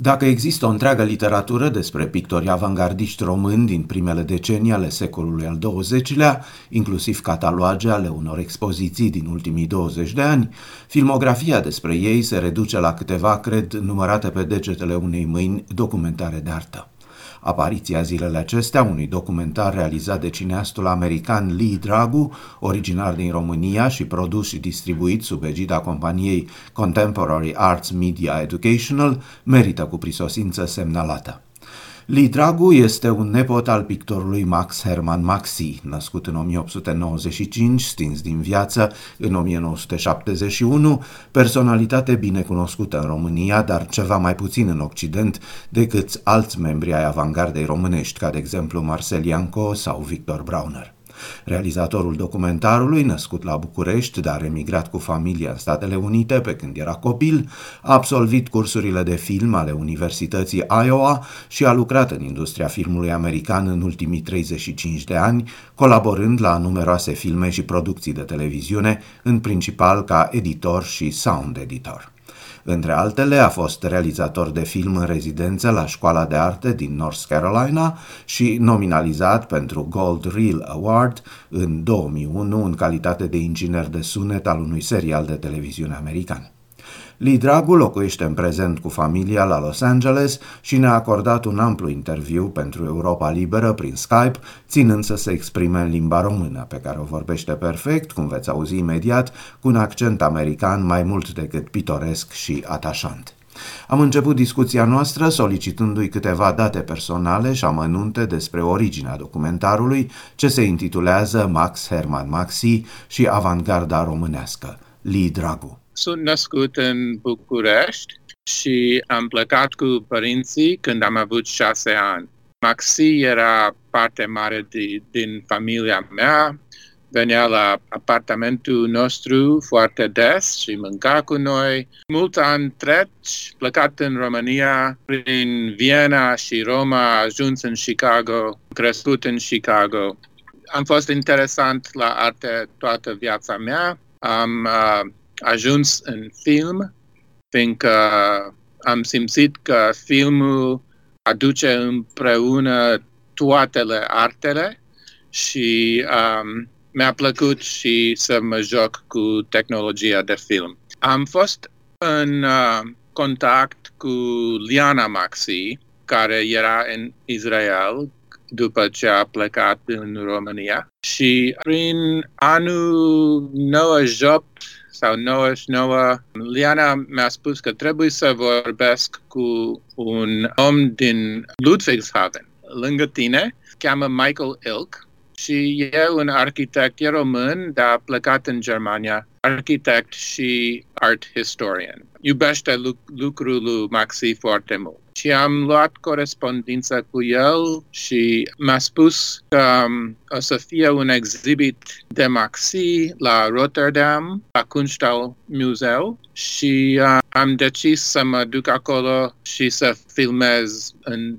Dacă există o întreagă literatură despre pictori avangardiști români din primele decenii ale secolului al XX-lea, inclusiv cataloage ale unor expoziții din ultimii 20 de ani, filmografia despre ei se reduce la câteva, cred, numărate pe degetele unei mâini, documentare de artă. Apariția zilele acestea unui documentar realizat de cineastul american Lee Dragu, originar din România și produs și distribuit sub egida companiei Contemporary Arts Media Educational, merită cu prisosință semnalată. Lee Dragu este un nepot al pictorului Max Hermann Maxi, născut în 1895, stins din viață în 1971, personalitate bine cunoscută în România, dar ceva mai puțin în Occident decât alți membri ai avangardei românești, ca de exemplu Marcel Ianco sau Victor Brauner. Realizatorul documentarului, născut la București, dar emigrat cu familia în Statele Unite pe când era copil, a absolvit cursurile de film ale Universității Iowa și a lucrat în industria filmului american în ultimii 35 de ani, colaborând la numeroase filme și producții de televiziune, în principal ca editor și sound editor. Între altele, a fost realizator de film în rezidență la Școala de Arte din North Carolina și nominalizat pentru Gold Reel Award în 2001 în calitate de inginer de sunet al unui serial de televiziune american. Lee Dragu locuiește în prezent cu familia la Los Angeles și ne-a acordat un amplu interviu pentru Europa Liberă prin Skype, ținând să se exprime în limba română, pe care o vorbește perfect, cum veți auzi imediat, cu un accent american mai mult decât pitoresc și atașant. Am început discuția noastră solicitându-i câteva date personale și amănunte despre originea documentarului, ce se intitulează Max Hermann Maxi și avangarda românească. Lee Dragu. Sunt născut în București și am plecat cu părinții când am avut 6 ani. Maxi era parte mare din familia mea, venea la apartamentul nostru foarte des și mânca cu noi. Mulți ani treci, plecat în România, prin Viena și Roma, ajuns în Chicago, crescut în Chicago. Am fost interesant la arte toată viața mea. Am ajuns în film, fiindcă am simțit că filmul aduce împreună toate artele și mi-a plăcut și să mă joc cu tehnologia de film. Am fost în contact cu Liana Maxi, care era în Israel după ce a plecat în România, și prin anul 98 sau 99, Liana mi-a spus că trebuie să vorbesc cu un om din Ludwigshafen, lângă tine, cheamă Michael Ilk și e un arhitect, e român, dar a plecat în Germania, arhitect și art historian. Iubește lucrul lui Maxi foarte mult. Și am luat corespondență cu el și mi-a spus că o să fie un exhibit de Maxi la Rotterdam, la Kunsthalle-Museum, și am decis să mă duc acolo și să filmez. În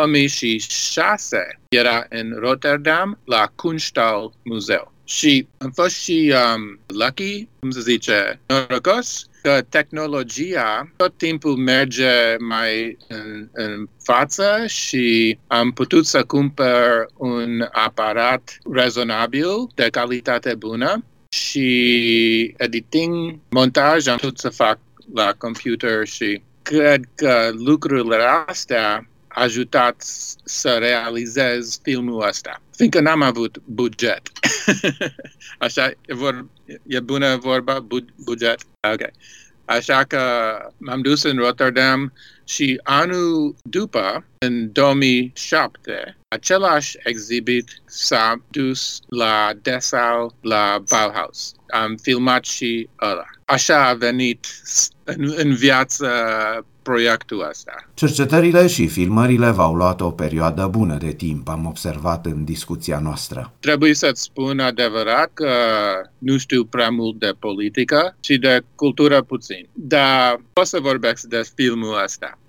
2006 era în Rotterdam, la Kunsthalle-Museum. Și am fost și lucky, cum se zice, norocos, că tehnologia tot timpul merge mai în față și am putut să cumpăr un aparat rezonabil, de calitate bună, și editing, montaj am putut să fac la computer și cred că lucrurile astea ajutat să realizez filmul ăsta, fiindcă n-am avut buget. Așa, e bună vorba, buget? Ok. Așa că m-am dus în Rotterdam și anul după, în 2007, același exhibit s-a dus la Dessau, la Bauhaus. Am filmat și ăla. Așa a venit în viață proiectul ăsta. Cercetările și filmările v-au luat o perioadă bună de timp, am observat în discuția noastră. Trebuie să-ți spun adevărat că nu știu prea mult de politică și de cultură puțin. Dar pot să vorbesc de filmul ăsta.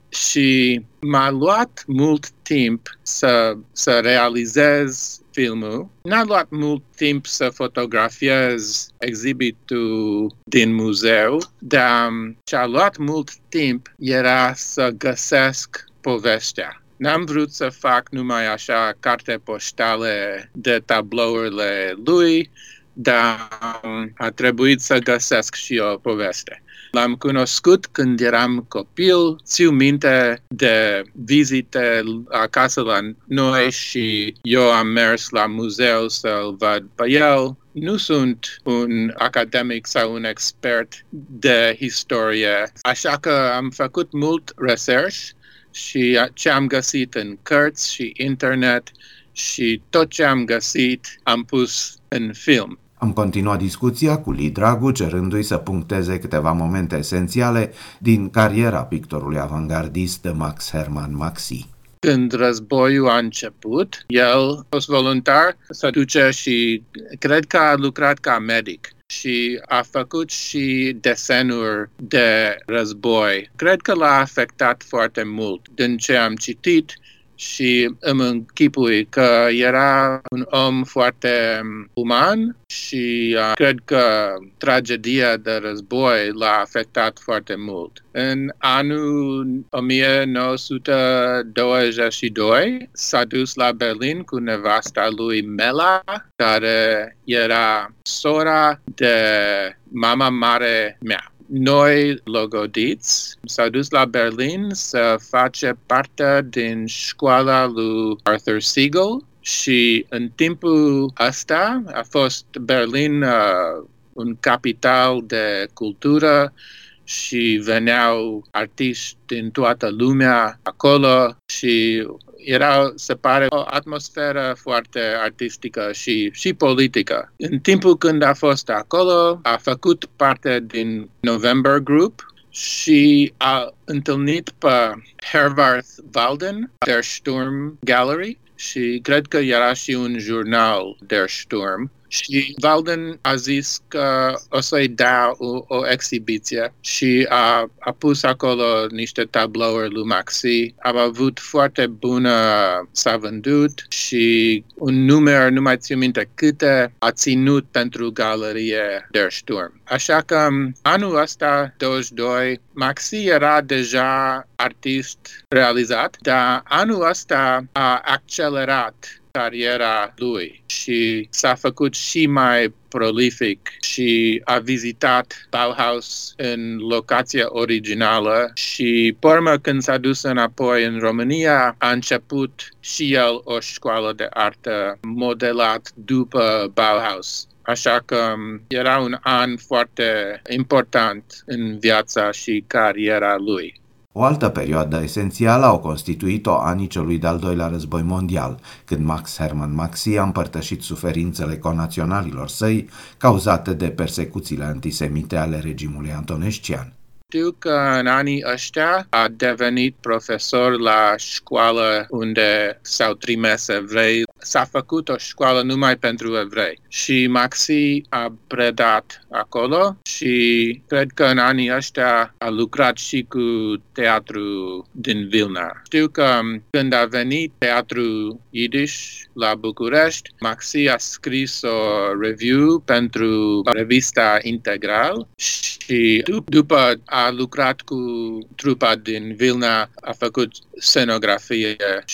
și m-a luat mult timp să realizez filmul. N-a luat mult timp să fotografiez exhibitul din muzeu, dar ce-a luat mult timp era să găsesc povestea. N-am vrut să fac numai așa carte poștale de tablourile lui, dar a trebuit să găsesc și o poveste. L-am cunoscut când eram copil, țiu minte de vizite acasă la noi și eu am mers la muzeu să-l văd pe el. Nu sunt un academic sau un expert de istorie, așa că am făcut mult research și ce am găsit în cărți și internet și tot ce am găsit am pus în film. Am continuat discuția cu Lee Dragu, cerându-i să puncteze câteva momente esențiale din cariera pictorului avangardist Max Hermann Maxi. Când războiul a început, el a fost voluntar să duce și cred că a lucrat ca medic și a făcut și desenuri de război. Cred că l-a afectat foarte mult din ce am citit și îmi închipui că era un om foarte uman și cred că tragedia de război l-a afectat foarte mult. În anul 1922 s-a dus la Berlin cu nevasta lui Mela, care era sora de mama mare mea. Noi, logodiți, s-au dus la Berlin să face parte din școala lui Arthur Siegel și în timpul ăsta a fost Berlin un capital de cultură și veneau artiști din toată lumea acolo și era, se pare, o atmosferă foarte artistică și politică. În timpul când a fost acolo, a făcut parte din November Group și a întâlnit pe Herwarth Walden, Der Sturm Gallery, și cred că era și un jurnal, Der Sturm. Și Walden a zis că o să-i dea o exhibiție și a pus acolo niște tablouri lui Maxi. Am avut foarte bună, s-a vândut și un număr, nu mai țin minte câte, a ținut pentru galerie Der Sturm. Așa că anul ăsta, 22, Maxi era deja artist realizat, dar anul ăsta a accelerat cariera lui și s-a făcut și mai prolific și a vizitat Bauhaus în locația originală și pe urmă când s-a dus înapoi în România a început și el o școală de artă modelat după Bauhaus. Așa că era un an foarte important în viața și cariera lui. O altă perioadă esențială au constituit-o anii celui de-al doilea război mondial, când Max Hermann Maxi a împărtășit suferințele conaționalilor săi cauzate de persecuțiile antisemite ale regimului antonescian. Știu că în anii ăștia a devenit profesor la școală unde s-au trimis evrei. S-a făcut o școală numai pentru evrei și Maxi a predat acolo și cred că în anii ăștia a lucrat și cu teatru din Vilna. Știu că când a venit teatru Yiddish la București, Maxi a scris o review pentru revista Integral și după a lucrat cu trupa din Vilna, a făcut scenografie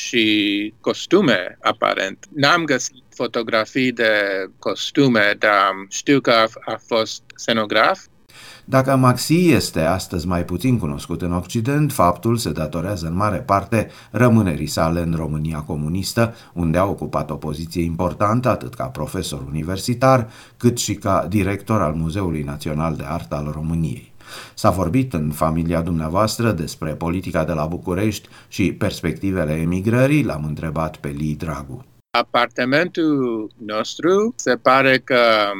și costume, aparent. N-am găsit fotografii de costume, dar știu că a fost scenograf. Dacă Maxi este astăzi mai puțin cunoscut în Occident, faptul se datorează în mare parte rămânerii sale în România comunistă, unde a ocupat o poziție importantă atât ca profesor universitar, cât și ca director al Muzeului Național de Artă al României. S-a vorbit în familia dumneavoastră despre politica de la București și perspectivele emigrării, l-am întrebat pe Lee Dragu. Apartamentul nostru se pare că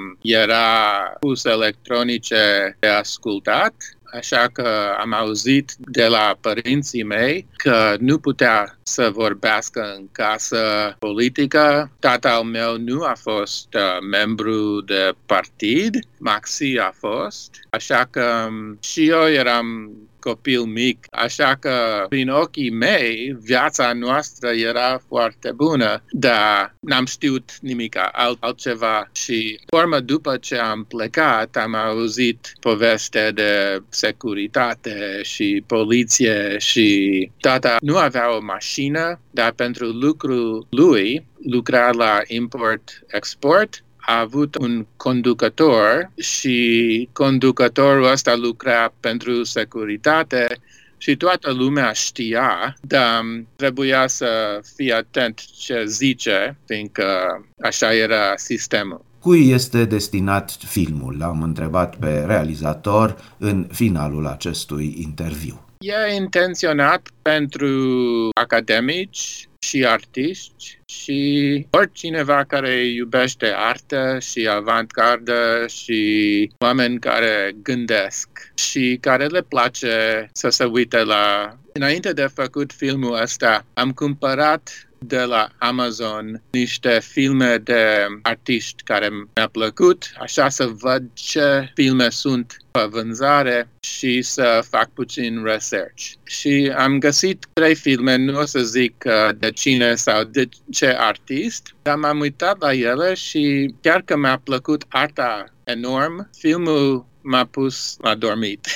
era pus electronice de ascultat, așa că am auzit de la părinții mei că nu putea să vorbească în casă politică. Tatăl meu nu a fost membru de partid, Maxi a fost, așa că și eu eram copil mic, așa că prin ochii mei viața noastră era foarte bună, dar n-am știut nimic altceva și urmă după ce am plecat am auzit poveste de securitate și poliție și tata nu avea o mașină, dar pentru lucrul lui lucra la import-export. A avut un conducător și conducătorul ăsta lucra pentru securitate și toată lumea știa, dar trebuia să fii atent ce zice, fiindcă așa era sistemul. Cui este destinat filmul? L-am întrebat pe realizator în finalul acestui interviu. E intenționat pentru academici și artiști și oricineva care iubește artă și avantgardă și oameni care gândesc și care le place să se uite la... Înainte de făcut filmul ăsta, am cumpărat de la Amazon niște filme de artiști care mi-a plăcut, așa să văd ce filme sunt pe vânzare și să fac puțin research. Și am găsit 3 filme, nu o să zic de cine sau de ce artist, dar m-am uitat la ele și chiar că mi-a plăcut arta enorm, filmul m-a pus la dormit.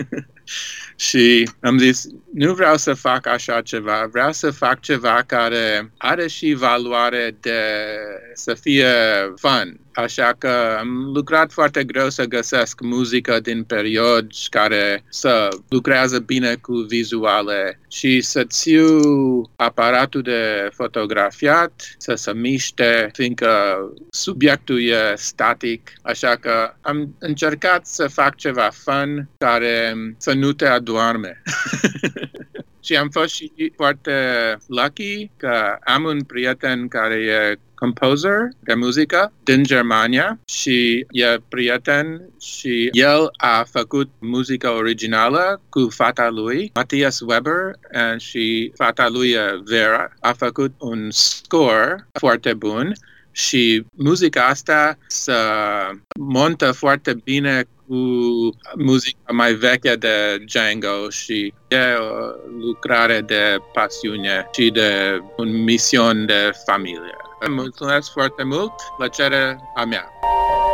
Și am zis, nu vreau să fac așa ceva, vreau să fac ceva care are și valoare de să fie fun. Așa că am lucrat foarte greu să găsesc muzică din perioade care să lucrează bine cu vizuale și să țiu aparatul de fotografiat, să se miște, fiindcă subiectul e static. Așa că am încercat să fac ceva fun care să nu te adoarme. Și am fost și foarte lucky că am un prieten care e composer de muzică din Germania și e prieten și el a făcut muzică originală cu fata lui, Matthias Weber, și fata lui Vera. A făcut un score foarte bun și muzica asta se montă foarte bine cu muzica mai veche de Django și e o lucrare de pasiune și de un mision de familie. Mulțumesc foarte mult, plăcere a mea.